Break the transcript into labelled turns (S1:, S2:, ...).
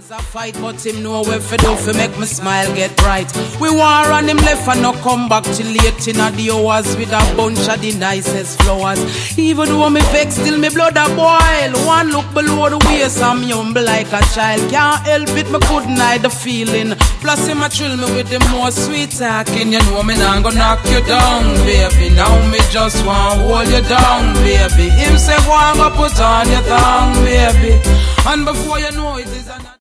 S1: A fight, but him know where for do for make me smile get bright. We war on him left and no come back till late in the hours with a bunch of the nicest flowers. Even though me vex, still me blood a boil. One look below the waist, I'm humble like a child. Can't help it, me couldn't hide the feeling. Plus him a thrill me with the more sweet talking. You know me not gonna knock you down, baby. Now me just want hold you down, baby. Him say go and go put on your tongue, baby. And before you know it is another